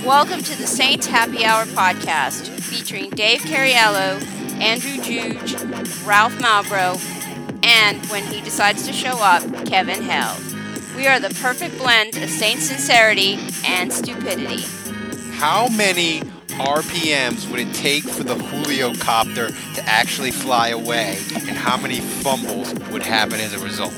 Welcome to the Saints Happy Hour podcast, featuring Dave Cariello, Andrew Juge, Ralph Malbrough, and, when he decides to show up, Kevin Held. We are the perfect blend of Saint sincerity and stupidity. How many RPMs would it take for the Julio copter to actually fly away, and how many fumbles would happen as a result?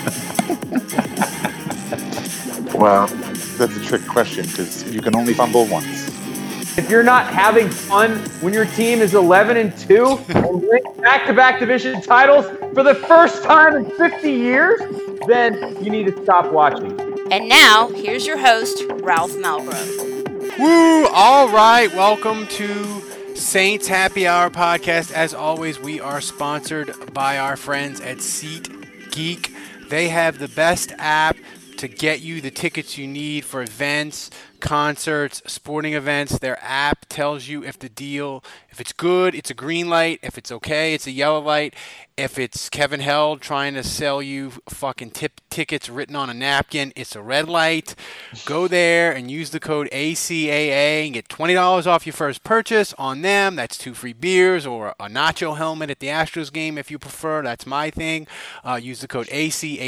Well, that's a trick question because you can only fumble once. If you're not having fun when your team is 11-2 and wins back-to-back division titles for the first time in 50 years, then you need to stop watching. And now, here's your host, Ralph Malbrough. Woo! All right, welcome to Saints Happy Hour podcast. As always, we are sponsored by our friends at SeatGeek. They have the best app to get you the tickets you need for events, concerts, sporting events. Their app tells you if it's good, it's a green light. If it's okay, it's a yellow light. If it's Kevin Held trying to sell you fucking tickets written on a napkin, it's a red light. Go there and use the code ACAA and get $20 off your first purchase on them. That's 2 free beers or a nacho helmet at the Astros game if you prefer. That's my thing. Use the code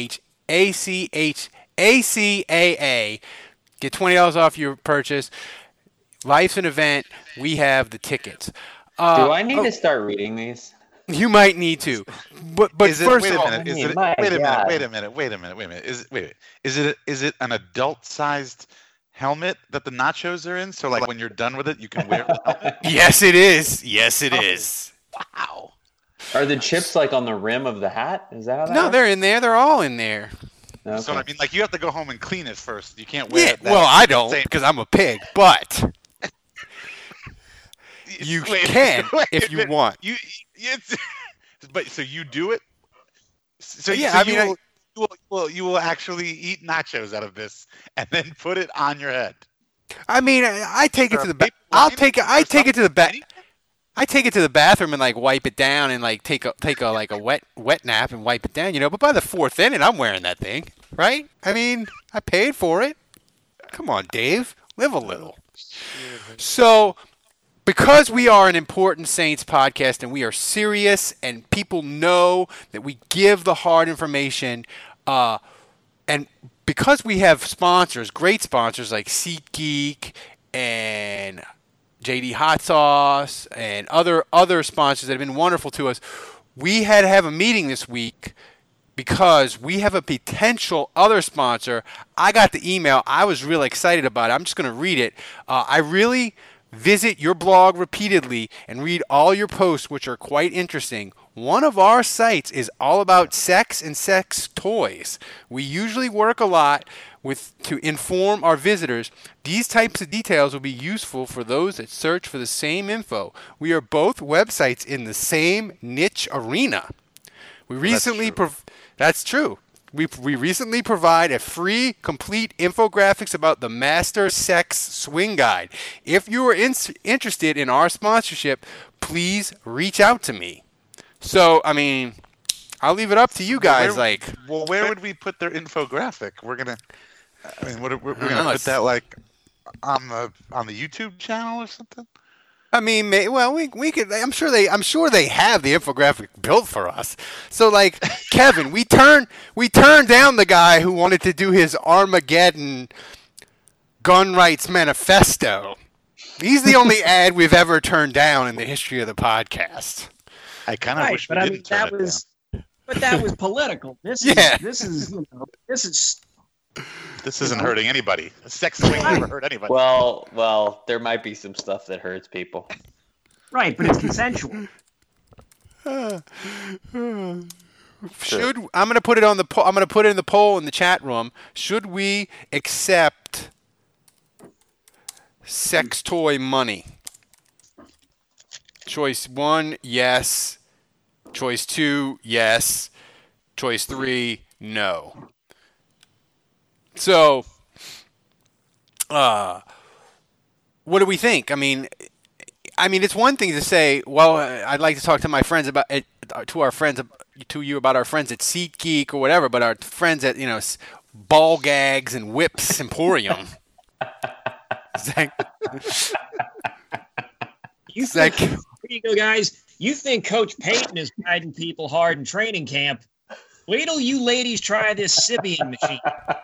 ACAA. Get $20 off your purchase. Life's an event. We have the tickets. Do I need to start reading these? You might need to. But first of all, Wait a minute. Is it an adult-sized helmet that the nachos are in? So like when you're done with it, you can wear the helmet? Yes, it is. Yes, it is. Wow. Are the chips like on the rim of the hat? Is that how that No, works? they're in there. They're all in there. Okay. So I mean, like you have to go home and clean it first. You can't wear it. Well, I don't because I'm a pig, but you can if you want. But so you do it. So Yeah, so I mean, you will actually eat nachos out of this and then put it on your head. I mean, I take it to the back. I take it to the bathroom and like wipe it down and like take a wet nap and wipe it down, you know. But by the fourth inning, I'm wearing that thing, right? I mean, I paid for it. Come on, Dave, live a little. So, because we are an important Saints podcast and we are serious and people know that we give the hard information, and because we have sponsors, great sponsors like SeatGeek and JD Hot Sauce and other sponsors that have been wonderful to us, we had to have a meeting this week because we have a potential other sponsor. I got the email. I was really excited about it. I'm just going to read it. I really visit your blog repeatedly and read all your posts, which are quite interesting. One of our sites is all about sex and sex toys. We usually work a lot to inform our visitors. These types of details will be useful for those that search for the same info. We are both websites in the same niche arena. That's true. We recently provide a free, complete infographics about the Master Sex Swing Guide. If you are interested in our sponsorship, please reach out to me. So, I mean, I'll leave it up to you guys. Where would we put their infographic? We're gonna put that like on the YouTube channel or something. I mean, we could. I'm sure they have the infographic built for us. So, like Kevin, we turned down the guy who wanted to do his Armageddon gun rights manifesto. He's the only ad we've ever turned down in the history of the podcast. I kind of wish we didn't turn it down. But that was political. This isn't hurting anybody. Sex swing never hurt anybody. Well, there might be some stuff that hurts people. Right, but it's consensual. I'm going to put it on the I'm going to put it in the poll in the chat room. Should we accept sex toy money? Choice 1, yes. Choice 2, yes. Choice 3, no. So, what do we think? I mean, it's one thing to say, well, I'd like to talk to my friends about it, to you about our friends at SeatGeek or whatever, but our friends at, Ball Gags and Whips Emporium. Here you go, guys. You think Coach Payton is guiding people hard in training camp? Wait till you ladies try this Sybian machine.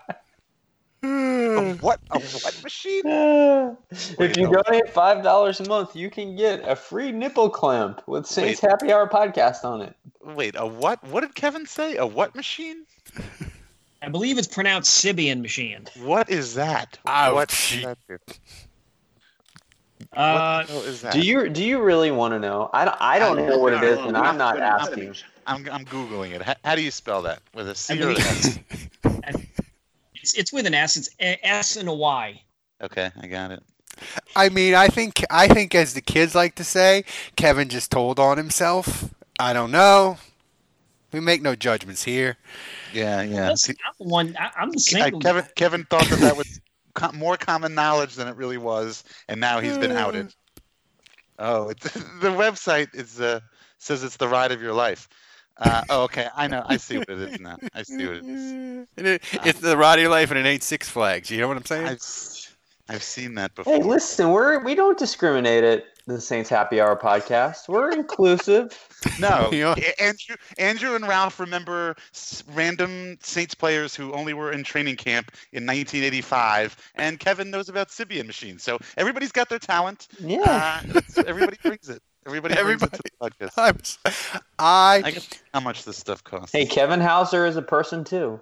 A what machine? If you donate $5 a month, you can get a free nipple clamp with Saints Happy Hour podcast on it. Wait, a what? What did Kevin say? A what machine? I believe it's pronounced Sybian machine. What is that? Ouch. What does that do? What the hell is that? Do you really want to know? I don't know what it is, and I'm not asking. I'm googling it. How do you spell that? With a C or an S? It's with an S. It's S and a Y. Okay, I got it. I mean, I think as the kids like to say, Kevin just told on himself. I don't know. We make no judgments here. Yeah. Listen, I'm the single. Kevin thought that was more common knowledge than it really was, and now he's been outed. Oh, the website says it's the ride of your life. Okay, I know. I see what it is now. I see what it is. It's the ride of your life, and it ain't Six Flags. You know what I'm saying? I've seen that before. Hey, listen, we don't discriminate at the Saints Happy Hour podcast. We're inclusive. No, Andrew and Ralph remember random Saints players who only were in training camp in 1985, and Kevin knows about Sybian machines. So everybody's got their talent. Yeah, everybody brings it. Everybody brings it to the podcast. I guess how much this stuff costs. Hey, Kevin Hauser is a person too.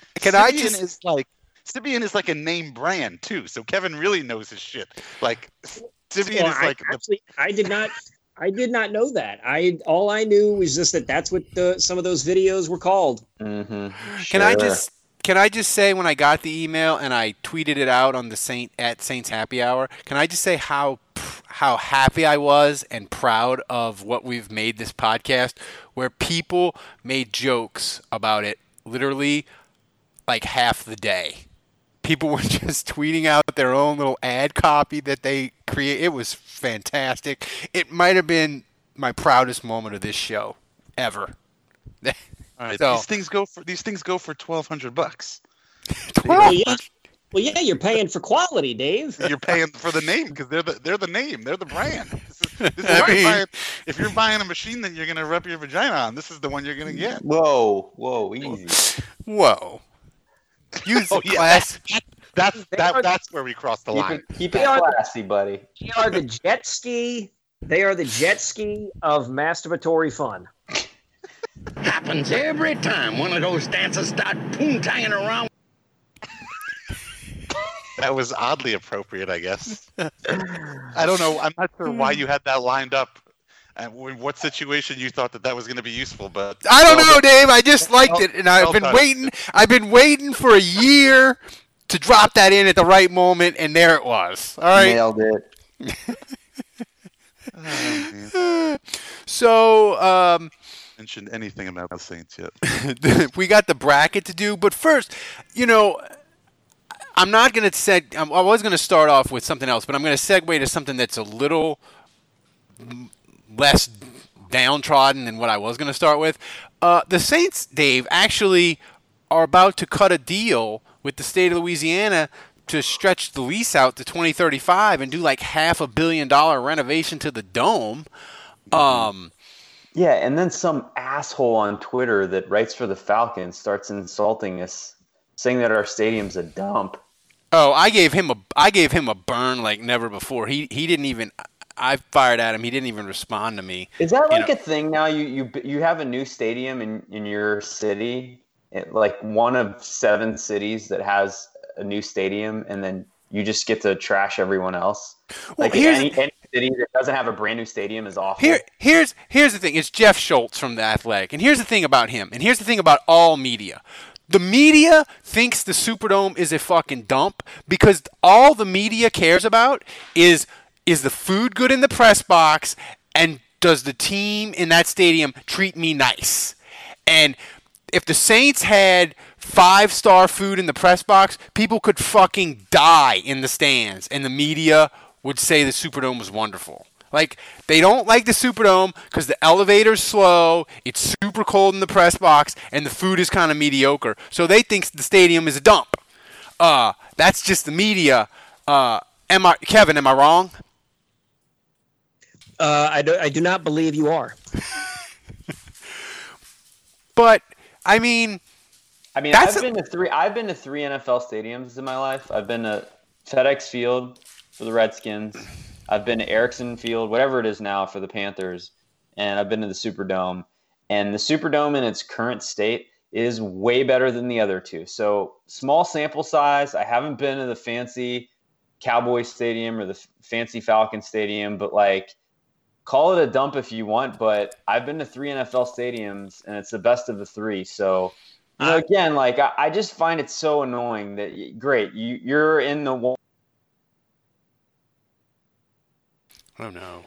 Sybian is like a name brand too, so Kevin really knows his shit. Like Sybian is like. I did not know that. All I knew was just that's what some of those videos were called. Mm-hmm. Sure. Can I just say when I got the email and I tweeted it out on the Saints Happy Hour? Can I just say how happy I was and proud of what we've made this podcast, where people made jokes about it literally like half the day. People were just tweeting out their own little ad copy that they create. It was fantastic. It might have been my proudest moment of this show ever. All right, these things go for $1,200. Well, yeah, you're paying for quality, Dave. You're paying for the name because they're the name, they're the brand. If you're buying a machine that you're gonna rub your vagina on, this is the one you're gonna get. Whoa, easy. Whoa. Use class. That's where we cross the line. Keep it classy, buddy. They are the jet ski. They are the jet ski of masturbatory fun. Happens every time one of those dancers start poontanging around. That was oddly appropriate, I guess. I don't know. I'm not sure why you had that lined up and in what situation you thought that was going to be useful, but I don't know, Dave. I just liked it, and I've been waiting. I've been waiting for a year to drop that in at the right moment, and there it was. All right, nailed it. So, mentioned anything about the Saints yet? We got the bracket to do, but first, I'm not going to say. I was going to start off with something else, but I'm going to segue to something that's a little less downtrodden than what I was going to start with. The Saints, Dave, actually are about to cut a deal with the state of Louisiana to stretch the lease out to 2035 and do like $500 million renovation to the dome. Yeah, and then some asshole on Twitter that writes for the Falcons starts insulting us, saying that our stadium's a dump. Oh, I gave him a burn like never before. He didn't even. I fired at him. He didn't even respond to me. Is that like a thing now? You have a new stadium in your city, like one of 7 cities that has a new stadium, and then you just get to trash everyone else. Like any city that doesn't have a brand new stadium is awful. Here's the thing. It's Jeff Schultz from The Athletic, and here's the thing about him, and here's the thing about all media. The media thinks the Superdome is a fucking dump because all the media cares about is the food good in the press box, and does the team in that stadium treat me nice? And if the Saints had 5-star food in the press box, people could fucking die in the stands, and the media would say the Superdome was wonderful. Like, they don't like the Superdome because the elevator's slow, it's super cold in the press box, and the food is kind of mediocre. So they think the stadium is a dump. That's just the media. Kevin? Am I wrong? I do not believe you are. But I mean, I've been to three NFL stadiums in my life. I've been to FedEx Field for the Redskins. I've been to Ericsson Field, whatever it is now, for the Panthers, and I've been to the Superdome. And the Superdome in its current state is way better than the other two. So small sample size. I haven't been to the fancy Cowboy Stadium or the fancy Falcon Stadium, but like, call it a dump if you want. But I've been to 3 NFL stadiums, and it's the best of the 3. So, again, like I just find it so annoying that great you're in the one. Oh no.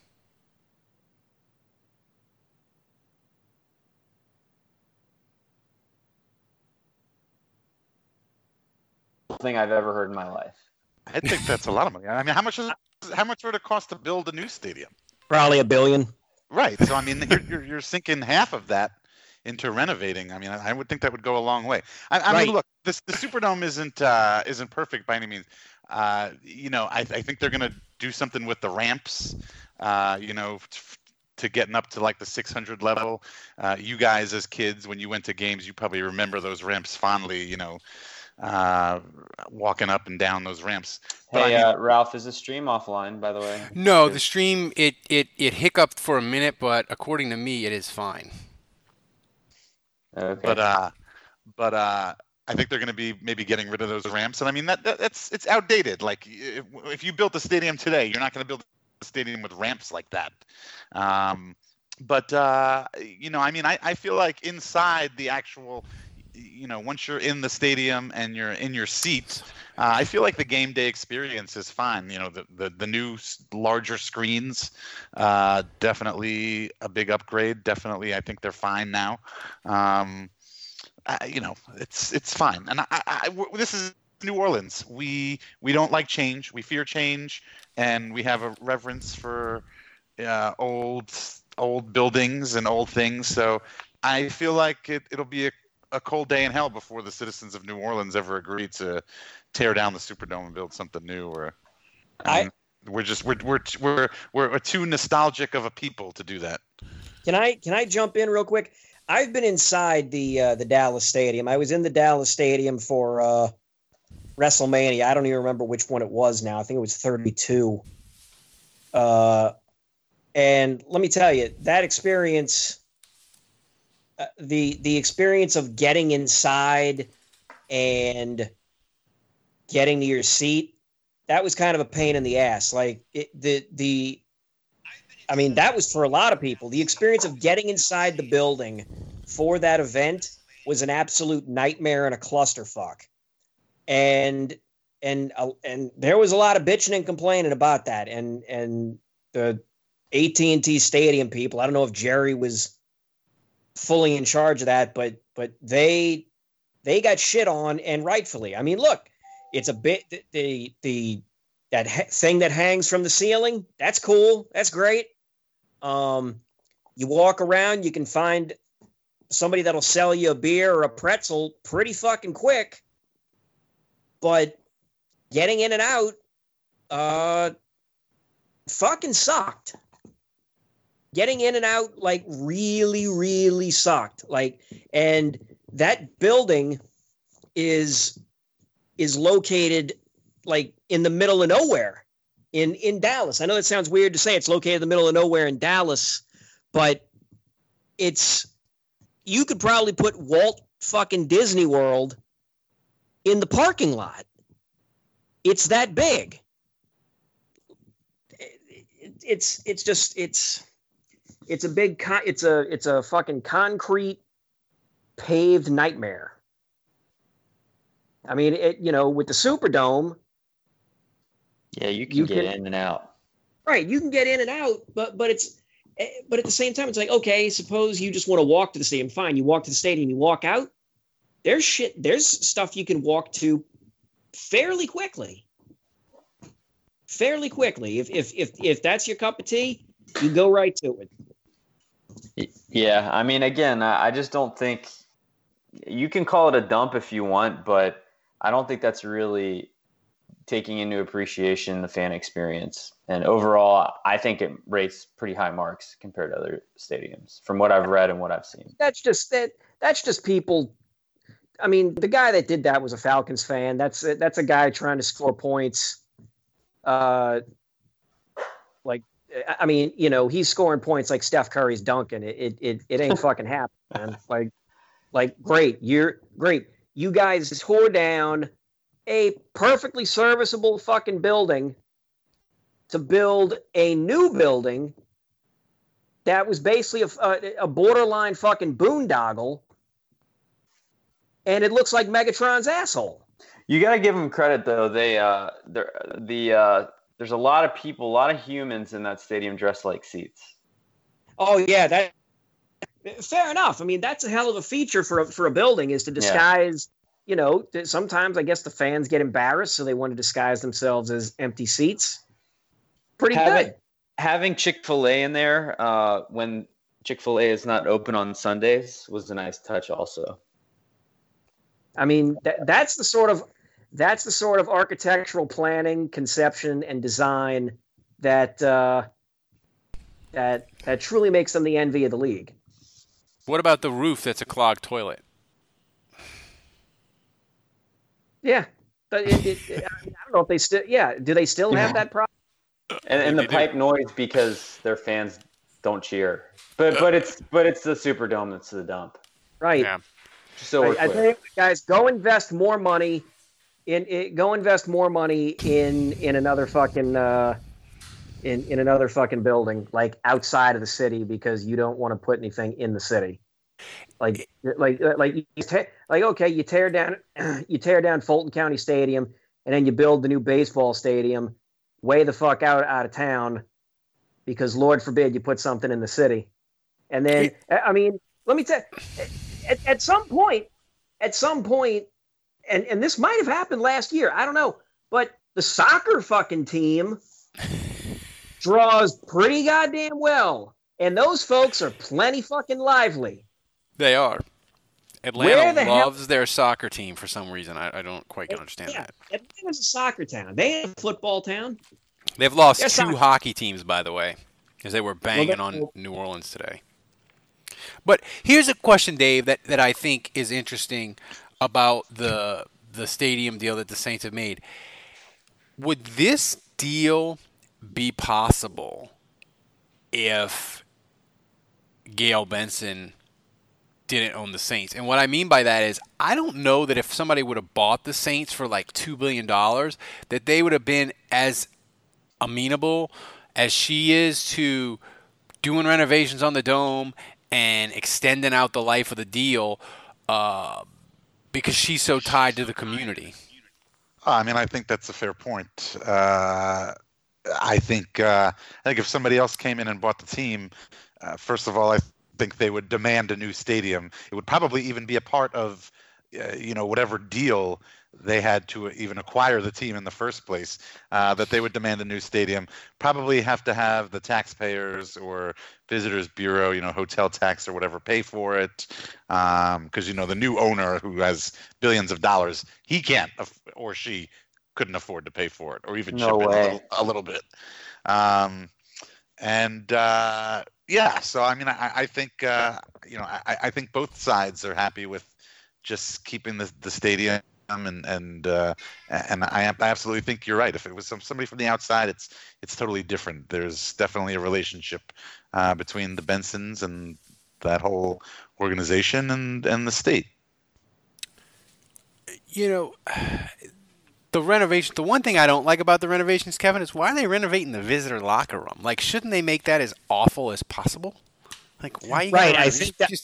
Thing I've ever heard in my life. I think that's a lot of money. I mean, how much would it cost to build a new stadium? Probably $1 billion. Right. So I mean, you're sinking half of that into renovating. I mean, I would think that would go a long way. I mean, look, the Superdome isn't perfect by any means. I think they're going to do something with the ramps. To getting up to like the 600 level. You guys as kids, when you went to games, you probably remember those ramps fondly. Walking up and down those ramps. Hey, Ralph, is the stream offline, by the way? No, the stream it hiccuped for a minute, but according to me, it is fine. Okay. But I think they're going to be maybe getting rid of those ramps, and I mean it's outdated. Like if you built a stadium today, you're not going to build a stadium with ramps like that. I mean, I feel like inside the actual. Once you're in the stadium and you're in your seat, I feel like the game day experience is fine. The new larger screens, definitely a big upgrade. Definitely, I think they're fine now. It's fine. And this is New Orleans. We don't like change. We fear change, and we have a reverence for old buildings and old things. So I feel like it'll be a cold day in hell before the citizens of New Orleans ever agree to tear down the Superdome and build something new. We're too nostalgic of a people to do that. Can I jump in real quick? I've been inside the Dallas Stadium. I was in the Dallas Stadium for WrestleMania. I don't even remember which one it was now. I think it was 32. And let me tell you, that experience. The experience of getting inside and getting to your seat, that was kind of a pain in the ass. Like that was for a lot of people. The experience of getting inside the building for that event was an absolute nightmare and a clusterfuck. And there was a lot of bitching and complaining about that. And the AT&T Stadium people, I don't know if Jerry was fully in charge of that, but they got shit on, and rightfully. I mean, look, it's a bit thing that hangs from the ceiling. That's cool. That's great. You walk around, you can find somebody that'll sell you a beer or a pretzel pretty fucking quick. But getting in and out, fucking sucked. Getting in and out, like, really, really sucked. Like, and that building is located, like, in the middle of nowhere in Dallas. I know that sounds weird to say it's located in the middle of nowhere in Dallas, but you could probably put Walt fucking Disney World in the parking lot. It's that big. It's a fucking concrete paved nightmare. I mean, with the Superdome. Yeah, you can get in and out. Right, you can get in and out, but at the same time, it's like, okay, suppose you just want to walk to the stadium. Fine, you walk to the stadium, you walk out. There's stuff you can walk to fairly quickly. If that's your cup of tea, you go right to it. Yeah, I mean, again, I just don't think you can call it a dump if you want, but I don't think that's really taking into appreciation the fan experience. And overall, I think it rates pretty high marks compared to other stadiums from what I've read and what I've seen. That's just people. I mean, the guy that did that was a Falcons fan. That's a guy trying to score points. He's scoring points like Steph Curry's dunking. It ain't fucking happening, man. Like great. You guys tore down a perfectly serviceable fucking building to build a new building that was basically a borderline fucking boondoggle, and it looks like Megatron's asshole. You got to give them credit, though. There's a lot of people, a lot of humans in that stadium dressed like seats. Oh yeah, fair enough. I mean, that's a hell of a feature for a building, is to disguise. Yeah. Sometimes I guess the fans get embarrassed, so they want to disguise themselves as empty seats. Pretty good. Having Chick-fil-A in there when Chick-fil-A is not open on Sundays was a nice touch, also. I mean, that's the sort of architectural planning, conception, and design that truly makes them the envy of the league. What about the roof that's a clogged toilet? Yeah. I don't know if they still. Yeah. Do they still have that problem? And the pipe noise because their fans don't cheer. But it's the Superdome that's the dump. Right. Yeah. So I think, guys, go invest more money in another fucking in another fucking building, like outside of the city, because you don't want to put anything in the city. Okay, you tear down Fulton County Stadium, and then you build the new baseball stadium way the fuck out of town, because Lord forbid you put something in the city. And then, I mean, let me tell you, at some point, and this might have happened last year, I don't know, but the soccer fucking team draws pretty goddamn well, and those folks are plenty fucking lively. They are. Atlanta loves their soccer team for some reason. I don't quite understand that. Atlanta's a soccer town. They ain't a football town. They've lost two hockey teams, by the way, because they were banging on New Orleans today. But here's a question, Dave, that I think is interesting about the stadium deal that the Saints have made. Would this deal be possible if Gayle Benson didn't own the Saints? And what I mean by that is, I don't know that if somebody would have bought the Saints for like $2 billion, that they would have been as amenable as she is to doing renovations on the Dome and extending out the life of the deal, because she's so tied to the community. I mean, I think that's a fair point. I think if somebody else came in and bought the team, first of all, I think they would demand a new stadium. It would probably even be a part of, whatever deal they had to even acquire the team in the first place, that they would demand a new stadium. Probably have to have the taxpayers or Visitors Bureau, hotel tax or whatever, pay for it. Because, the new owner who has billions of dollars, he can't or she couldn't afford to pay for it or even chip in a little bit. So I mean, I think I think both sides are happy with just keeping the stadium, and I absolutely think you're right. If it was somebody from the outside, it's totally different. There's definitely a relationship between the Bensons and that whole organization and the state. The renovation. The one thing I don't like about the renovations, Kevin, is why are they renovating the visitor locker room? Like, shouldn't they make that as awful as possible? Like, why? Right. I think that.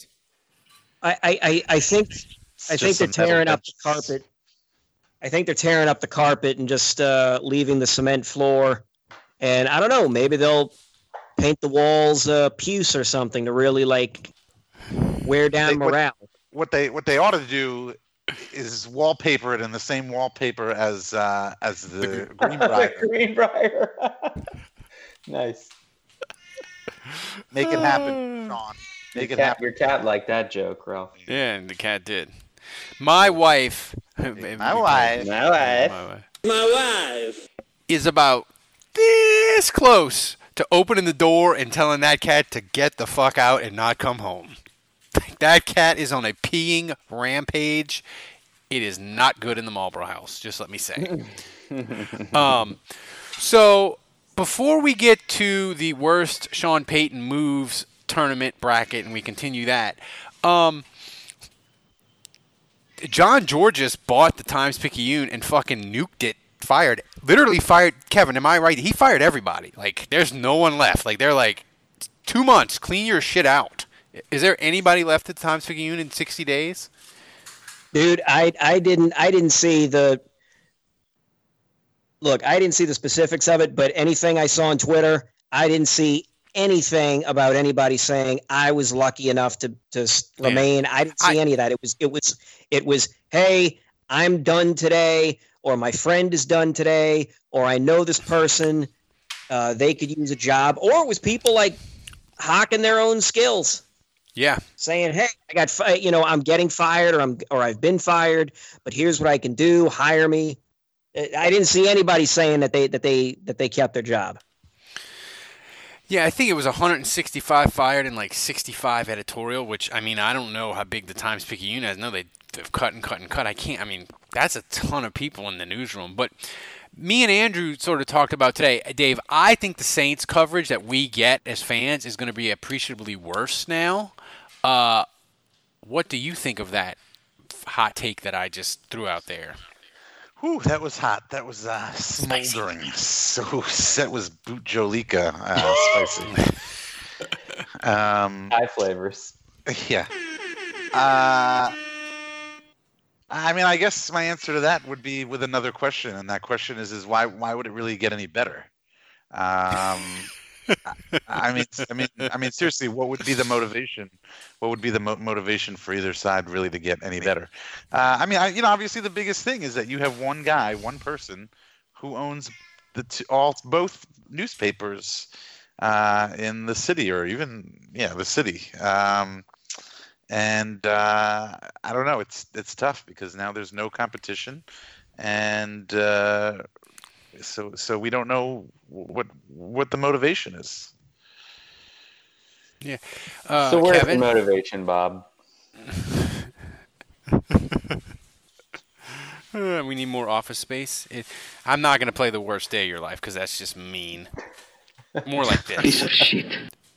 I think they're tearing up the carpet. I think they're tearing up the carpet and just leaving the cement floor. And I don't know. Maybe they'll paint the walls puce or something to really wear down morale. What they ought to do is wallpaper it in the same wallpaper as the Greenbrier. The Greenbrier. Nice. Make it happen, Sean. Make it happen. Your cat liked that joke, Ralph. Yeah, and the cat did. My wife. My wife is about this close to opening the door and telling that cat to get the fuck out and not come home. That cat is on a peeing rampage. It is not good in the Marlboro house, just let me say. So before we get to the worst Sean Payton moves tournament bracket and we continue that, John Georges bought the Times-Picayune and fucking nuked it. Literally fired Kevin. Am I right? He fired everybody. Like, there's no one left. Like, they're like, 2 months, clean your shit out. Is there anybody left at the Times-Picayune in 60 days? Dude, I didn't see the. Look, I didn't see the specifics of it, but anything I saw on Twitter, I didn't see anything about anybody saying I was lucky enough to remain. I didn't see any of that. It was, hey, I'm done today, or my friend is done today, or I know this person, they could use a job, or it was people like hawking their own skills. Yeah, saying, hey, I'm getting fired, or I've been fired, but here's what I can do. Hire me. I didn't see anybody saying that they kept their job. Yeah, I think it was 165 fired and like 65 editorial, which, I mean, I don't know how big the Times-Picayune is. I know they've cut and cut and cut. That's a ton of people in the newsroom. But me and Andrew sort of talked about today, Dave, I think the Saints coverage that we get as fans is going to be appreciably worse now. What do you think of that hot take that I just threw out there? Whew, that was hot. That was smoldering. So that was Boot Jolika spicy. High flavors. Yeah. I mean, I guess my answer to that would be with another question, and that question is why would it really get any better? I mean, seriously, what would be the motivation? What would be the motivation for either side really to get any better? Obviously the biggest thing is that you have one guy, one person, who owns both newspapers in the city, or even the city. And I don't know. It's tough because now there's no competition, and so we don't know what the motivation is. Yeah. So where's Kevin? the motivation, Bob? We need more office space. I'm not going to play the worst day of your life because that's just mean. More like this. piece of shit.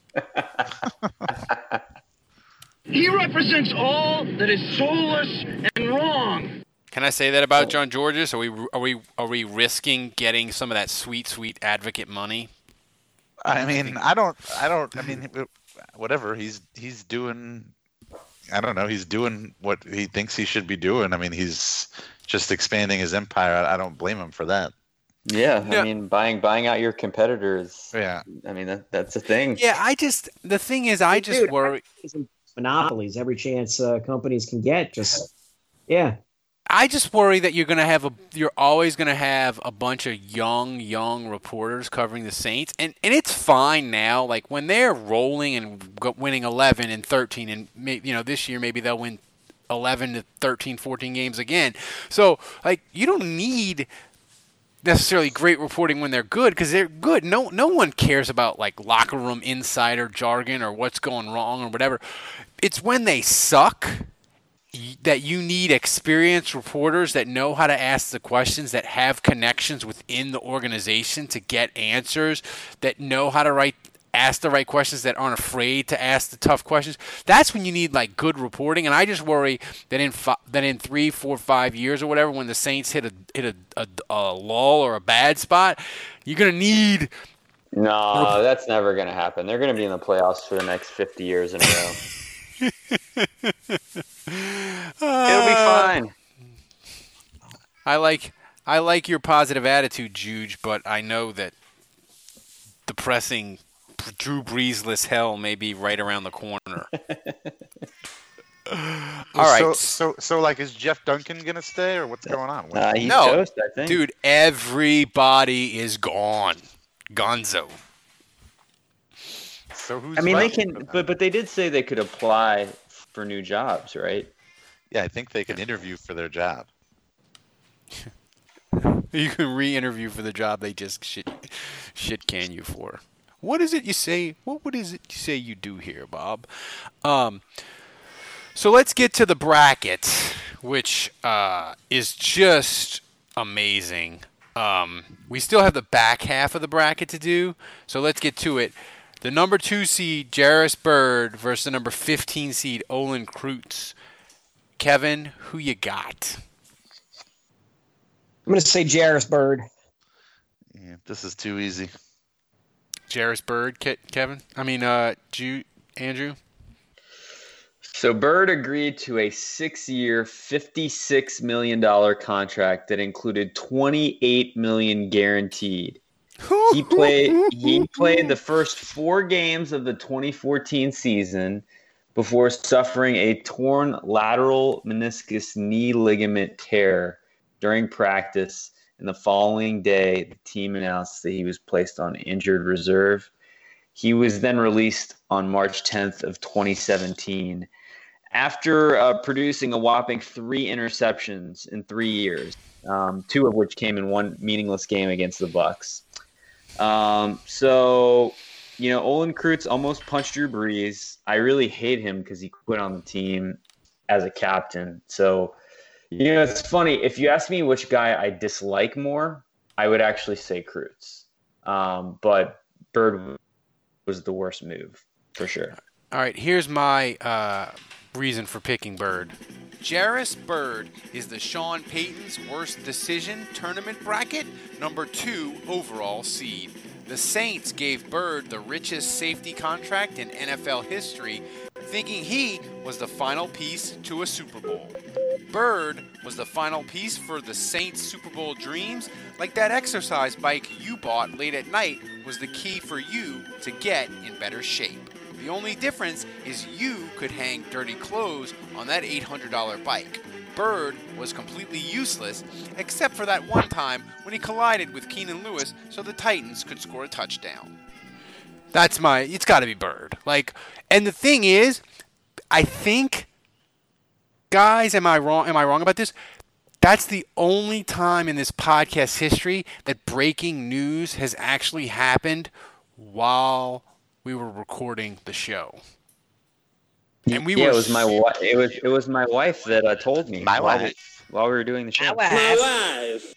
He represents all that is soulless and wrong. Can I say that about John Georges? Are we risking getting some of that sweet advocate money? I mean, I don't. I mean, whatever he's doing. I don't know. He's doing what he thinks he should be doing. I mean, he's just expanding his empire. I don't blame him for that. Yeah, I mean, buying out your competitors. Yeah. I mean, that's a thing. Yeah, the thing is, I just worry. Monopolies, every chance companies can get. I just worry that you're always going to have a bunch of young reporters covering the Saints, and it's fine now. Like when they're rolling and winning 11 and 13, and this year maybe they'll win 11 to 13, 14 games again. So like you don't need necessarily great reporting when they're good because they're good. No one cares about like locker room insider jargon or what's going wrong or whatever. It's when they suck that you need experienced reporters that know how to ask the questions, that have connections within the organization to get answers, that know how to ask the right questions, that aren't afraid to ask the tough questions. That's when you need like good reporting. And I just worry that in 3, 4, 5 years or whatever, when the Saints hit a lull or a bad spot, you're gonna need. No, that's never gonna happen. They're gonna be in the playoffs for the next 50 years in a row. It'll be fine. I like your positive attitude, Juge, but I know that depressing Drew Breesless hell may be right around the corner. All right. So like, is Jeff Duncan gonna stay, or what's going on? He's toast, I think. Dude, everybody is gone. Gonzo. So who's? I mean, they can, but they did say they could apply for new jobs, right? Yeah, I think they can interview for their job. You can re-interview for the job they just shit can you for. What is it you say? What is it you say you do here, Bob? So let's get to the bracket, which is just amazing. We still have the back half of the bracket to do, so let's get to it. The number 2 seed, Jairus Byrd, versus the number 15 seed, Olin Kreutz. Kevin, who you got? I'm going to say Jairus Byrd. Yeah, this is too easy. Jairus Byrd, Kevin? Andrew? So Byrd agreed to a 6-year, $56 million contract that included $28 million guaranteed. He played the first 4 games of the 2014 season before suffering a torn lateral meniscus knee ligament tear during practice. And the following day, the team announced that he was placed on injured reserve. He was then released on March 10th of 2017 after producing a whopping 3 interceptions in 3 years, 2 of which came in one meaningless game against the Bucs. Olin Kreutz almost punched Drew Brees. I really hate him because he quit on the team as a captain. So, it's funny. If you ask me which guy I dislike more, I would actually say Kreutz. But Byrd was the worst move, for sure. All right, here's my reason for picking Byrd. Jairus Byrd is the Sean Payton's worst decision tournament bracket, number 2 overall seed. The Saints gave Byrd the richest safety contract in NFL history, thinking he was the final piece to a Super Bowl. Byrd was the final piece for the Saints' Super Bowl dreams, like that exercise bike you bought late at night was the key for you to get in better shape. The only difference is you could hang dirty clothes on that $800 bike. Byrd was completely useless, except for that one time when he collided with Keenan Lewis so the Titans could score a touchdown. It's got to be Byrd. And the thing is, I think, guys, am I wrong about this? That's the only time in this podcast history that breaking news has actually happened while we were recording the show. And it was my wife. It was my wife that told me while we were doing the show. My wife.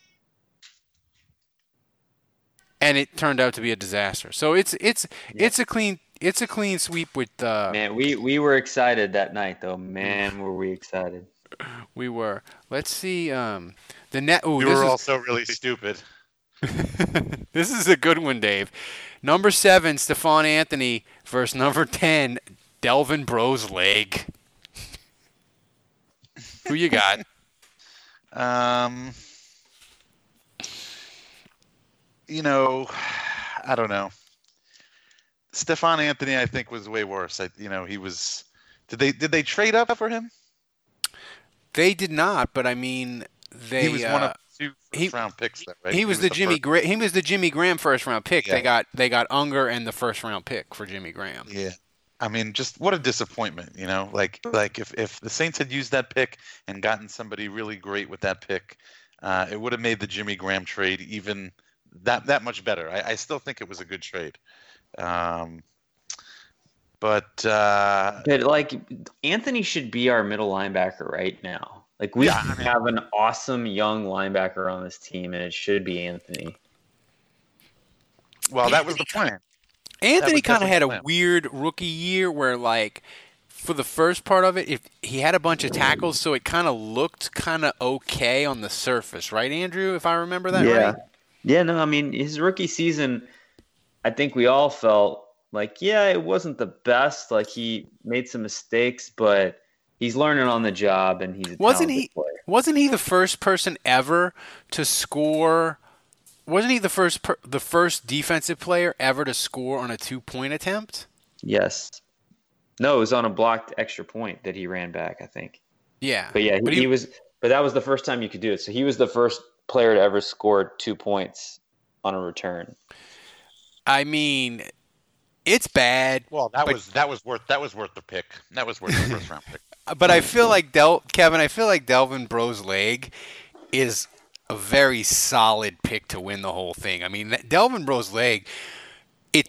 And it turned out to be a disaster. So it's a clean sweep with. Man, we were excited that night though. Man, were we excited. We were. Let's see. The net. You were also really stupid. This is a good one, Dave. Number 7, Stephon Anthony versus number 10, Delvin Breaux's leg. Who you got? I don't know. Stephon Anthony, I think, was way worse. He was. Did they trade up for him? They did not, but I mean, he was one of 2 first-round picks. Right? He was the Jimmy Graham first-round pick. Yeah. They got Unger and the first-round pick for Jimmy Graham. Yeah. I mean, just what a disappointment, Like if the Saints had used that pick and gotten somebody really great with that pick, it would have made the Jimmy Graham trade even that much better. I still think it was a good trade. But Anthony should be our middle linebacker right now. We have an awesome young linebacker on this team, and it should be Anthony. Well, that was the plan. Anthony kind of had a weird rookie year where, for the first part of it, he had a bunch of tackles, so it kind of looked kind of okay on the surface, right, Andrew? If I remember that right. Yeah. No, I mean his rookie season, I think we all felt it wasn't the best. He made some mistakes, but he's learning on the job, and he's a talented player. Wasn't he the first person ever to score? Wasn't he the first defensive player ever to score on a 2-point attempt? Yes. No, it was on a blocked extra point that he ran back, I think. Yeah. But yeah, he was. But that was the first time you could do it. So he was the first player to ever score 2 points on a return. I mean, it's bad. Well, that was worth the pick. That was worth the first-round pick. But I feel like Kevin. I feel like Delvin Breaux's leg is a very solid pick to win the whole thing. I mean, Delvin Breaux's leg, it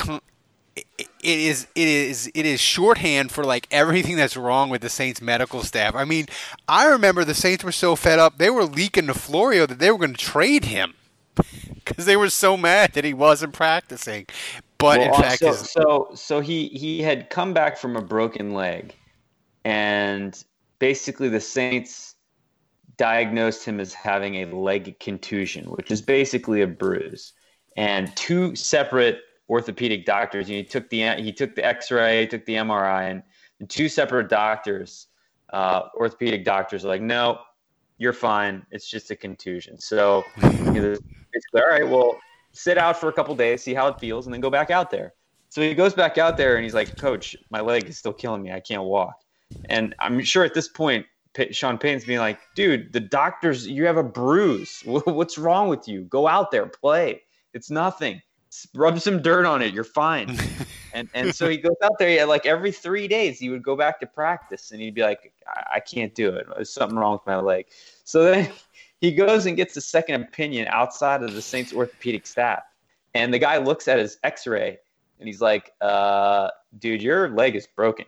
is shorthand for like everything that's wrong with the Saints medical staff. I mean, I remember the Saints were so fed up they were leaking to Florio that they were going to trade him because they were so mad that he wasn't practicing. But in fact, so he had come back from a broken leg, and basically the Saints diagnosed him as having a leg contusion, which is basically a bruise, and two separate orthopedic doctors. He took the X-ray, he took the MRI, and the two separate doctors, orthopedic doctors, are like, no, you're fine. It's just a contusion. So basically, all right, well, sit out for a couple days, see how it feels, and then go back out there. So he goes back out there, and he's like, Coach, my leg is still killing me. I can't walk. And I'm sure at this point, Sean Payton's being like, dude, the doctors, you have a bruise. What's wrong with you? Go out there, play. It's nothing. Rub some dirt on it. You're fine. And so he goes out there, like every 3 days, he would go back to practice, and he'd be like, I can't do it. There's something wrong with my leg. So then he goes and gets a second opinion outside of the Saints orthopedic staff. And the guy looks at his X-ray, and he's like, dude, your leg is broken.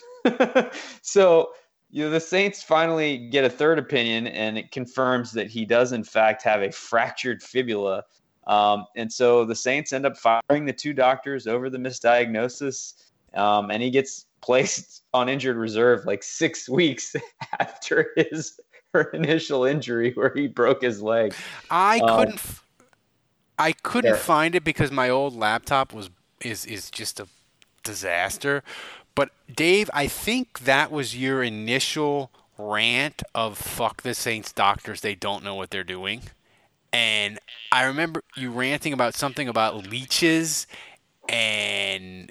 So the Saints finally get a third opinion, and it confirms that he does, in fact, have a fractured fibula. And so the Saints end up firing the two doctors over the misdiagnosis, and he gets placed on injured reserve like 6 weeks after his initial injury where he broke his leg. I couldn't find it because my old laptop is just a disaster. But Dave, I think that was your initial rant of fuck the Saints doctors, they don't know what they're doing. And I remember you ranting about something about leeches and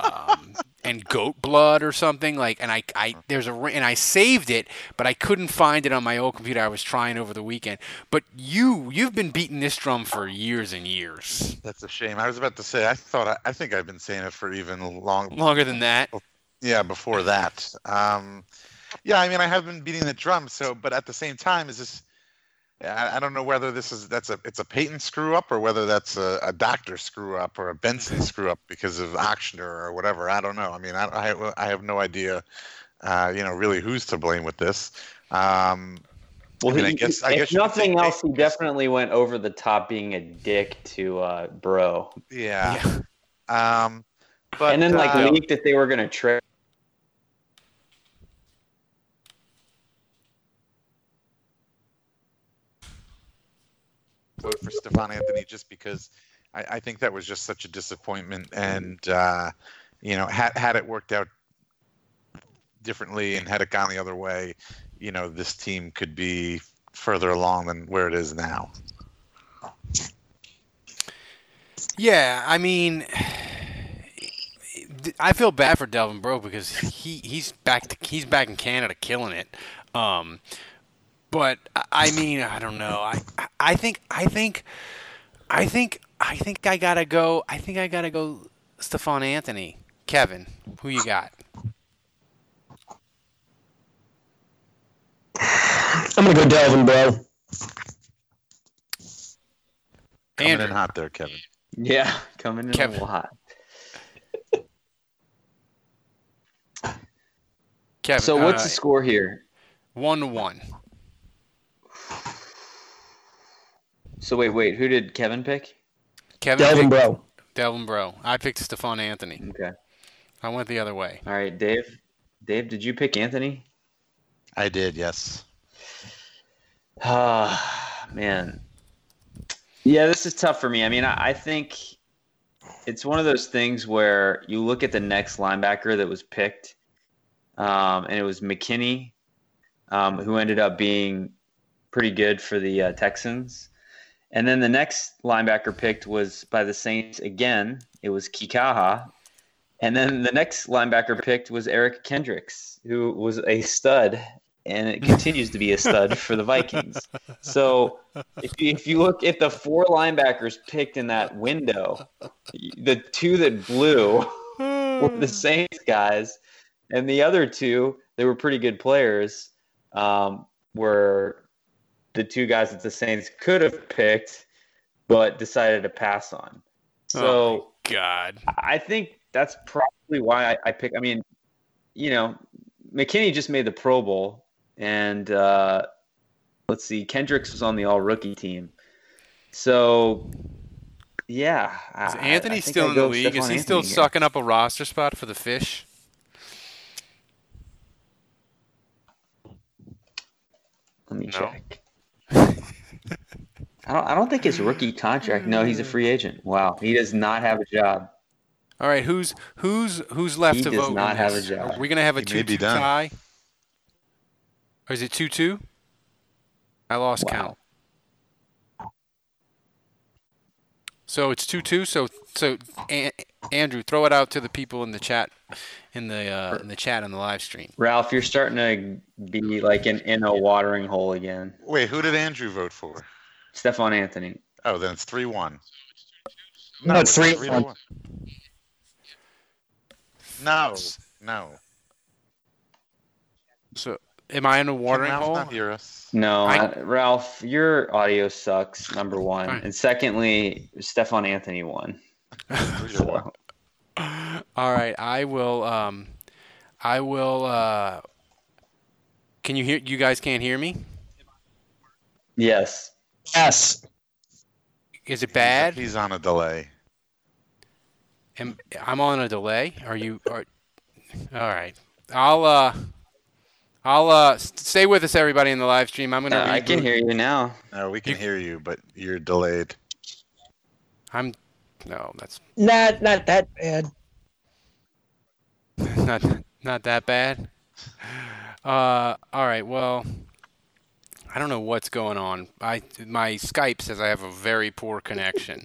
goat blood or something like. And I saved it, but I couldn't find it on my old computer. I was trying over the weekend. But you've been beating this drum for years and years. That's a shame. I was about to say I think I've been saying it for even longer than that. Yeah, before that. Yeah, I mean I have been beating the drum. So, but at the same time, is this? I don't know whether it's a Peyton screw up or whether that's a doctor screw up or a Benson screw up because of Ochsner or whatever. I don't know. I mean, I have no idea, really who's to blame with this. Well, I guess if nothing else, he definitely went over the top being a dick to Breaux. Yeah. But and then leaked that they were going to trade. Vote for Stephon Anthony just because I think that was just such a disappointment, and had it worked out differently and had it gone the other way, this team could be further along than where it is now. Yeah, I mean, I feel bad for Delvin Breaux because he's back in Canada killing it. But I mean, I don't know. I think I gotta go. I think I gotta go Stephon Anthony. Kevin, who you got? I'm gonna go Delvin Breaux. Coming in hot there, Kevin. Yeah, coming in a lot. Kevin. So what's the score here? 1-1. So wait, who did Kevin pick? Delvin Breaux. Delvin Breaux. I picked Stephon Anthony. Okay. I went the other way. All right, Dave. Dave, did you pick Anthony? I did, yes. Man. Yeah, this is tough for me. I mean, I think it's one of those things where you look at the next linebacker that was picked, and it was McKinney, who ended up being pretty good for the Texans. And then the next linebacker picked was by the Saints again. It was Kikaha. And then the next linebacker picked was Eric Kendricks, who was a stud, and it continues to be a stud for the Vikings. So if you look at the four linebackers picked in that window, the two that blew were the Saints guys, and the other two, they were pretty good players, were the two guys that the Saints could have picked, but decided to pass on. So, God, I think that's probably why I pick. I mean, McKinney just made the Pro Bowl, and let's see, Kendricks was on the All-Rookie team. So, yeah. Is Anthony still in the league? Is he still sucking up a roster spot for the Fish? Let me check. I don't think his rookie contract. No, he's a free agent. Wow, he does not have a job. All right, who's left He to does vote? not in have this? a job. Are we gonna have a He may be 2-2 done. tie? Or is it 2-2? I lost count. So it's 2-2. So Andrew, throw it out to the people in the chat, in the chat on the live stream. Ralph, you're starting to be like in a watering hole again. Wait, who did Andrew vote for? Stephon Anthony. Oh, then it's 3-1. No, it's 3-1. 3-1. No. So am I in a watering Can Ralph hole? not hear us? No, Ralph, your audio sucks, number one. Fine. And secondly, Stephon Anthony won. 3-1. All right, I will. Can you hear? You guys can't hear me? Yes. Yes. Is it bad? He's on a delay. I'm on a delay. Are you? All right. I'll stay with us, everybody, in the live stream. I'm gonna. I can hear you now. No, we can hear you, but you're delayed. No, that's Not that bad. not that bad. All right. Well, I don't know what's going on. My Skype says I have a very poor connection.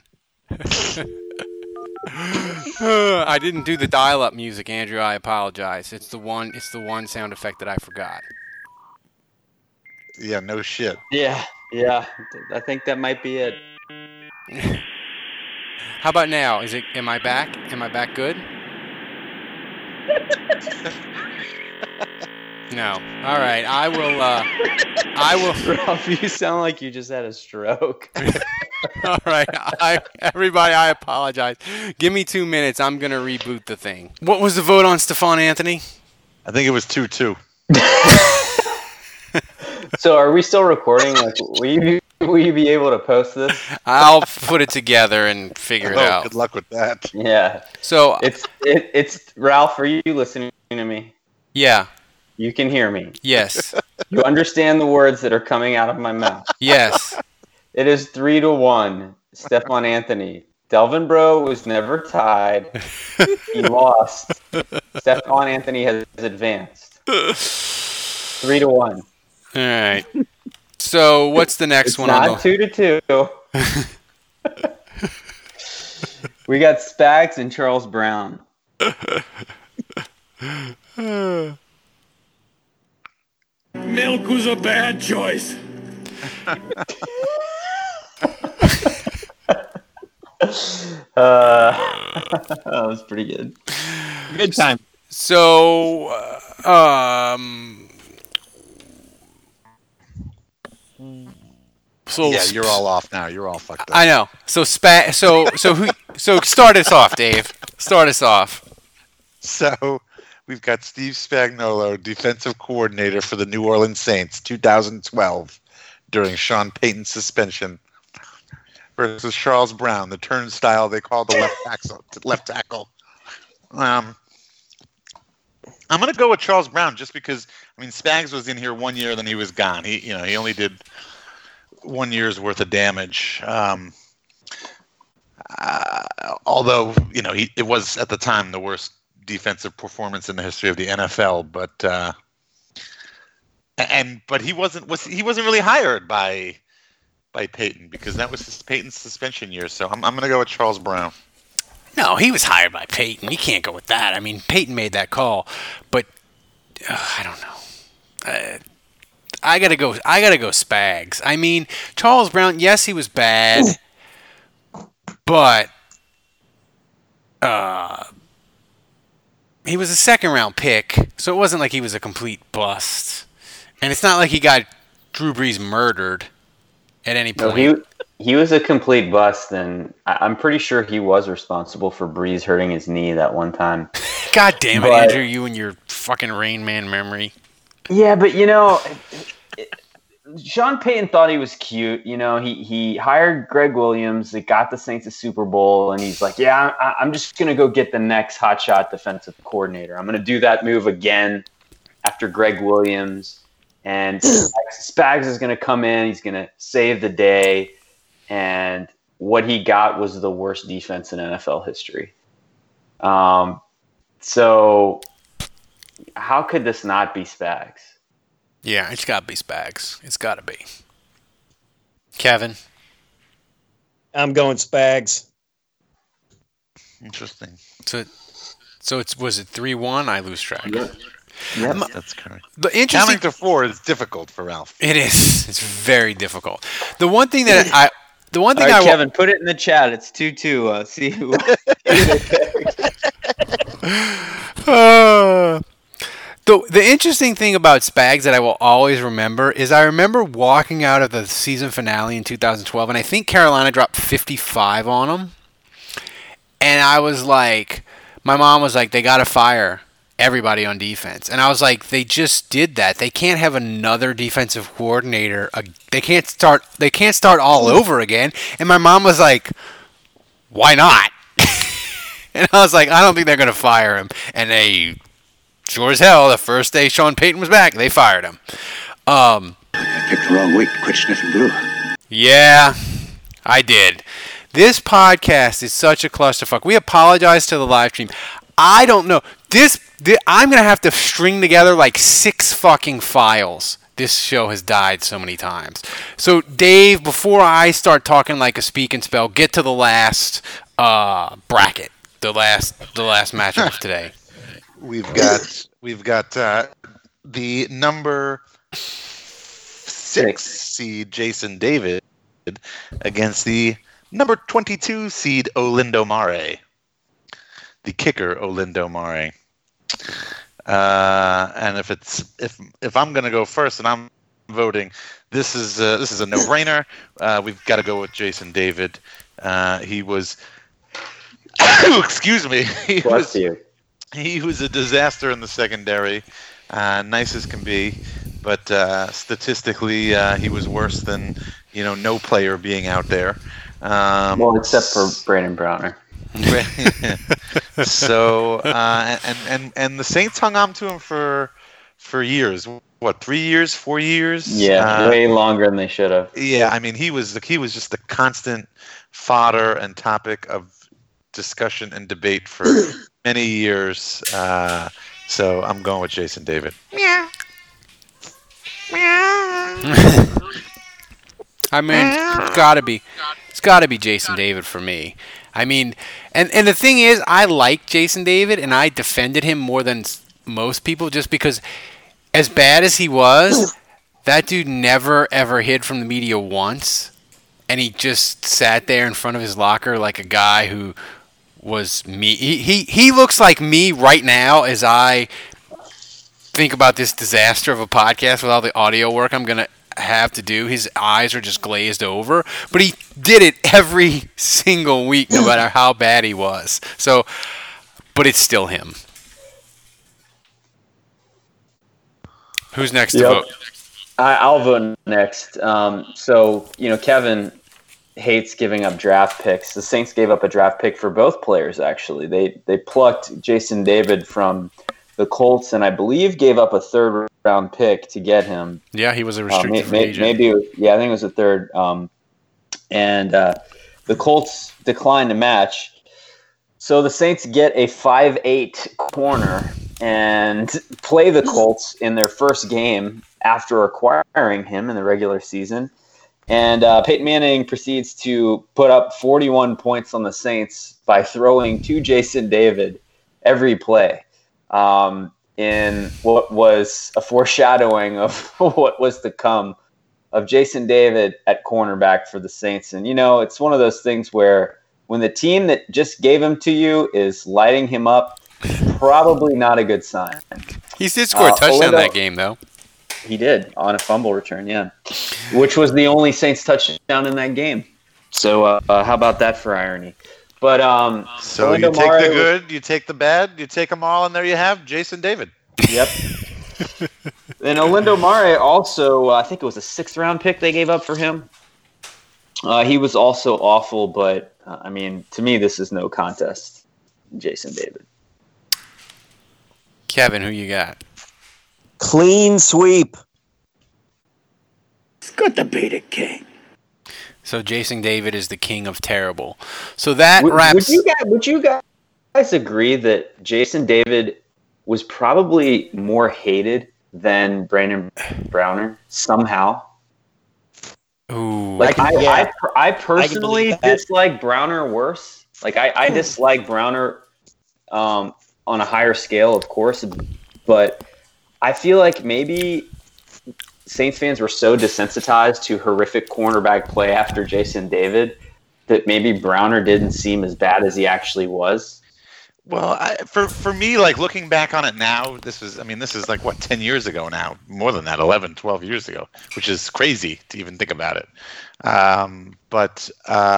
I didn't do the dial-up music, Andrew. I apologize. It's the one sound effect that I forgot. Yeah, no shit. Yeah. I think that might be it. How about now? Am I back? Am I back good? No. All right. I will. Ralph, you sound like you just had a stroke. All right. Everybody, I apologize. Give me 2 minutes. I'm going to reboot the thing. What was the vote on Stephon Anthony? I think it was 2-2. So are we still recording? Like, will you be able to post this? I'll put it together and figure it out. Good luck with that. Yeah. So It's Ralph, are you listening to me? yeah. You can hear me. Yes. You understand the words that are coming out of my mouth. Yes. It is 3-1. Stephon Anthony. Delvin Bro was never tied. He lost. Stephon Anthony has advanced. 3-1. All right. So what's the next It's one? not 2-2. We got Spags and Charles Brown. Milk was a bad choice. That was pretty good. Good time. So, Yeah, you're all off now. You're all fucked up. I know. So start us off, Dave. Start us off. So we've got Steve Spagnuolo, defensive coordinator for the New Orleans Saints, 2012, during Sean Payton's suspension, versus Charles Brown, the turnstile they call the left tackle. I'm going to go with Charles Brown just because, I mean, Spags was in here 1 year, then he was gone. He only did 1 year's worth of damage. Although, it was at the time the worst defensive performance in the history of the NFL, but he wasn't really hired by Peyton because that was Peyton's suspension year. So I'm going to go with Charles Brown. No, he was hired by Peyton. You can't go with that. I mean, Peyton made that call, but I don't know. I gotta go Spags. I mean, Charles Brown. Yes, he was bad, but he was a second-round pick, so it wasn't like he was a complete bust. And it's not like he got Drew Brees murdered. at any No, point. he was a complete bust, and I'm pretty sure he was responsible for Breeze hurting his knee that one time. God damn it, But- Andrew, you and your fucking Rain Man memory. Yeah, but Sean Payton thought he was cute. He hired Greg Williams. It got the Saints a Super Bowl, and he's like, "Yeah, I'm just gonna go get the next hotshot defensive coordinator. I'm gonna do that move again after Greg Williams, and Spags is gonna come in. He's gonna save the day." And what he got was the worst defense in NFL history. So how could this not be Spags? Yeah, it's got to be Spags. It's got to be. Kevin? I'm going Spags. Interesting. So was it 3-1? I lose track. Yep. That's correct. The interesting Counting to 4 is difficult for Ralph. It is. It's very difficult. The one thing that All right, Kevin, put it in the chat. It's 2-2. See who. The interesting thing about Spags that I will always remember is I remember walking out of the season finale in 2012, and I think Carolina dropped 55 on them. And I was like, my mom was like, they got to fire everybody on defense. And I was like, they just did that. They can't have another defensive coordinator. They can't start all over again. And my mom was like, why not? And I was like, I don't think they're going to fire him. And they, sure as hell, the first day Sean Payton was back, they fired him. I picked the wrong week to quit sniffing glue. Yeah, I did. This podcast is such a clusterfuck. We apologize to the live stream. I don't know. I'm going to have to string together like 6 fucking files. This show has died so many times. So, Dave, before I start talking like a speak and spell, get to the last bracket. The last matchup of today. We've got the number 6 seed Jason David against the number 22 seed Olindo Mare. The kicker Olindo Mare. And if I'm gonna go first and I'm voting, this is a no-brainer. We've got to go with Jason David. He was. Excuse me. He was a disaster in the secondary, nice as can be, but statistically he was worse than no player being out there. Well, except for Brandon Browner. So and the Saints hung on to him for years. What, 3 years, 4 years? Yeah, way longer than they should have. Yeah, I mean he was just the constant fodder and topic of discussion and debate for many years. So I'm going with Jason David. I mean, it's gotta be Jason David for me. I mean, and the thing is, I like Jason David, and I defended him more than most people, just because, as bad as he was, that dude never ever hid from the media once, and he just sat there in front of his locker like a guy who was me. He looks like me right now as I think about this disaster of a podcast with all the audio work I'm gonna have to do. His eyes are just glazed over, but he did it every single week, no matter how bad he was. So, but it's still him. Who's next to vote? I'll vote next. So Kevin hates giving up draft picks. The Saints gave up a draft pick for both players, actually. They plucked Jason David from the Colts, and I believe gave up a third-round pick to get him. Yeah, he was a restricted free agent. Maybe, I think it was a third. And the Colts declined to match. So the Saints get a 5'8" corner and play the Colts in their first game after acquiring him in the regular season. And Peyton Manning proceeds to put up 41 points on the Saints by throwing to Jason David every play, in what was a foreshadowing of what was to come of Jason David at cornerback for the Saints. And, it's one of those things where when the team that just gave him to you is lighting him up, probably not a good sign. He did score a touchdown that game, though. He did on a fumble return, yeah, which was the only Saints touchdown in that game. So how about that for irony? But so you take the good, you take the bad, you take them all, and there you have Jason David. Yep. And Olindo Mare also, I think it was a 6th-round pick they gave up for him. He was also awful, but I mean, to me, this is no contest. Jason David. Kevin, who you got? Clean sweep. It's good to be the king. So Jason David is the king of terrible. So that wraps. Would you guys agree that Jason David was probably more hated than Brandon Browner somehow? Ooh. Like I personally dislike Browner worse. Like I dislike Browner on a higher scale, of course, but I feel like maybe Saints fans were so desensitized to horrific cornerback play after Jason David that maybe Browner didn't seem as bad as he actually was. Well, for me, like looking back on it now, this is like, what, 10 years ago now? More than that, 11, 12 years ago, which is crazy to even think about it. But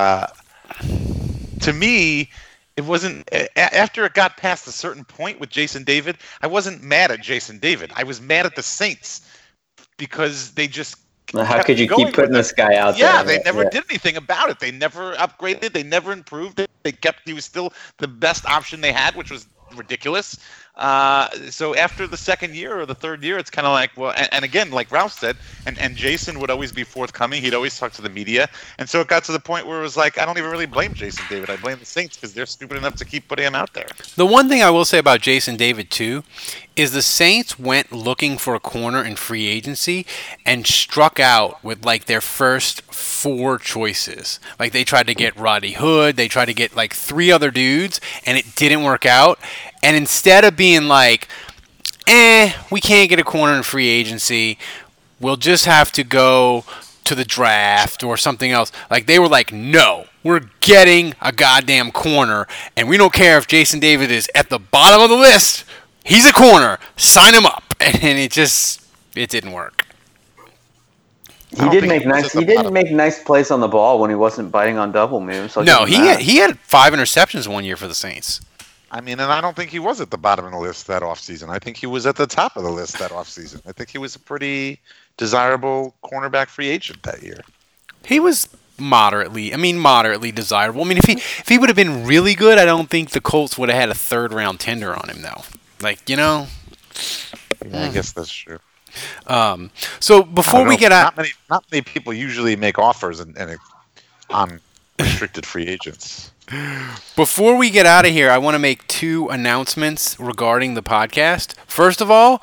to me, it wasn't after it got past a certain point with Jason David. I wasn't mad at Jason David. I was mad at the Saints because they just. How could you keep putting this guy out there? Yeah, they never did anything about it. They never upgraded. They never improved it. He was still the best option they had, which was ridiculous. So after the second year or the third year, it's kind of like, well, and again, like Ralph said, and Jason would always be forthcoming. He'd always talk to the media. And so it got to the point where it was like, I don't even really blame Jason David. I blame the Saints because they're stupid enough to keep putting him out there. The one thing I will say about Jason David, too, is the Saints went looking for a corner in free agency and struck out with, like, their first 4 choices. Like, they tried to get Roddy Hood. They tried to get, like, 3 other dudes, and it didn't work out. And instead of being like, we can't get a corner in free agency, we'll just have to go to the draft or something else. Like, they were like, no, we're getting a goddamn corner, and we don't care if Jason David is at the bottom of the list. He's a corner. Sign him up. And it didn't work. He didn't make nice plays on the ball when he wasn't biting on double moves. No, he had 5 interceptions one year for the Saints. I mean, and I don't think he was at the bottom of the list that offseason. I think he was at the top of the list that offseason. I think he was a pretty desirable cornerback free agent that year. He was moderately desirable. I mean, if he would have been really good, I don't think the Colts would have had a 3rd-round tender on him, though. Like, Yeah, I guess that's true. So before we get out, not many people usually make offers on restricted free agents. Before we get out of here, I want to make 2 announcements regarding the podcast. First of all,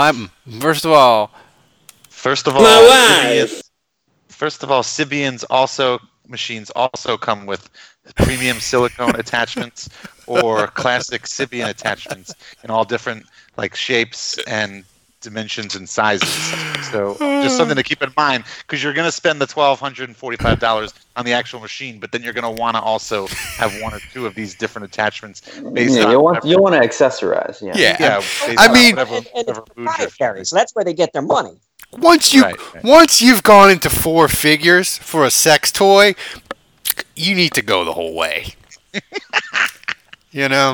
Sybian's machines also come with premium silicone attachments or classic Sybian attachments in all different like shapes and dimensions and sizes. So just something to keep in mind, because you're going to spend the $1,245 on the actual machine, but then you're going to want to also have 1 or 2 of these different attattachments. You want to accessorize. Yeah. I mean, and it's proprietary, so that's where they get their money. Once you've gone into 4 figures for a sex toy, you need to go the whole way. You know?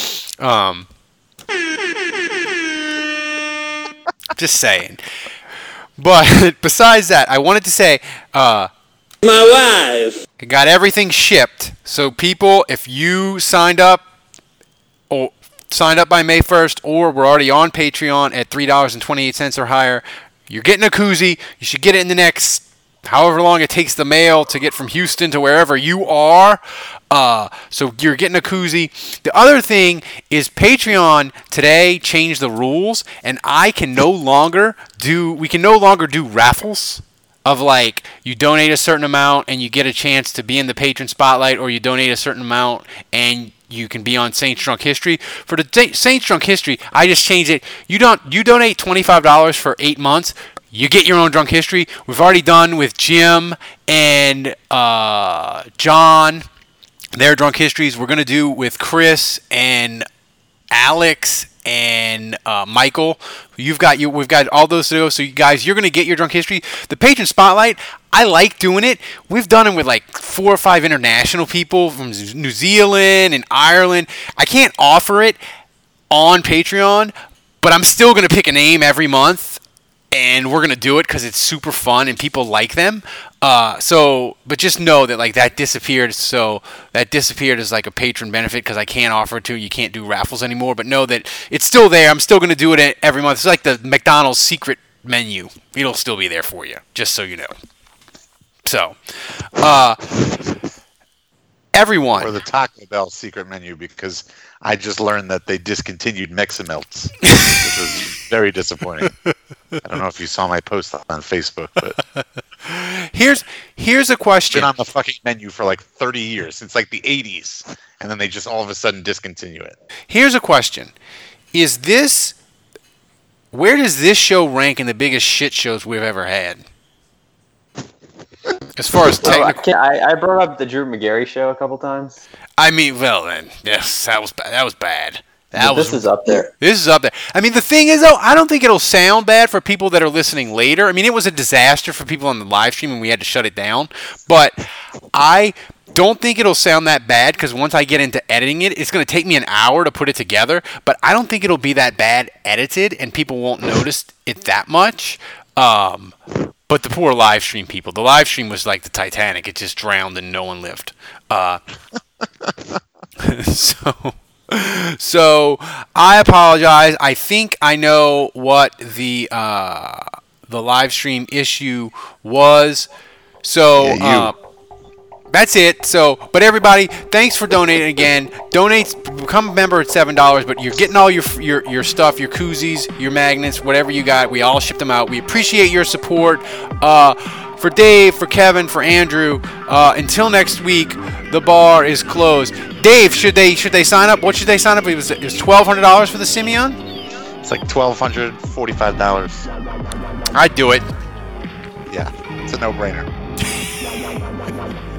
Just saying. But besides that, I wanted to say, my wife got everything shipped. So people, if you signed up by May 1st, or we're already on Patreon at $3.28 or higher, you're getting a koozie. You should get it in the next however long it takes the mail to get from Houston to wherever you are. So you're getting a koozie. The other thing is Patreon today changed the rules, and we can no longer do raffles of like you donate a certain amount and you get a chance to be in the patron spotlight, or you donate a certain amount and you can be on Saints Drunk History. For the Saints Drunk History, I just changed it. You donate $25 for 8 months. You get your own Drunk History. We've already done with Jim and John their Drunk Histories. We're going to do with Chris and Alex and Michael. We've got all those to go. So you guys, you're gonna get your drunk history. The patron spotlight, I like doing it. We've done it with like 4 or 5 international people from New Zealand and Ireland. I can't offer it on Patreon, but I'm still gonna pick a name every month, and we're gonna do it because it's super fun and people like them. But just know that like that disappeared. So that disappeared as like a patron benefit because I can't offer it to you. You can't do raffles anymore. But know that it's still there. I'm still gonna do it every month. It's like the McDonald's secret menu. It'll still be there for you, just so you know. So, everyone. Or the Taco Bell secret menu, because I just learned that they discontinued Meximelts, which was very disappointing. I don't know if you saw my post on Facebook, but here's a question. It's been on the fucking menu for like 30 years, since like the 80s, and then they just all of a sudden discontinue it. Here's a question: where does this show rank in the biggest shit shows we've ever had? As far as technical, I brought up the Drew McGarry show a couple times. I mean, well then, yes, that was bad. This is up there. This is up there. I mean, the thing is, though, I don't think it'll sound bad for people that are listening later. I mean, it was a disaster for people on the live stream, and we had to shut it down. But I don't think it'll sound that bad, because once I get into editing it, it's going to take me an hour to put it together. But I don't think it'll be that bad edited, and people won't notice it that much. But the poor live stream people. The live stream was like the Titanic. It just drowned and no one lived. So I apologize. I think I know what the live stream issue was. So that's it. So, but everybody, thanks for donating again. Become a member at $7. But you're getting all your stuff, your koozies, your magnets, whatever you got. We all ship them out. We appreciate your support. For Dave, for Kevin, for Andrew. Until next week, the bar is closed. Dave, should they sign up? What should they sign up? It was $1,200 for the Simeon? It's like $1,245. I'd do it. Yeah, it's a no-brainer.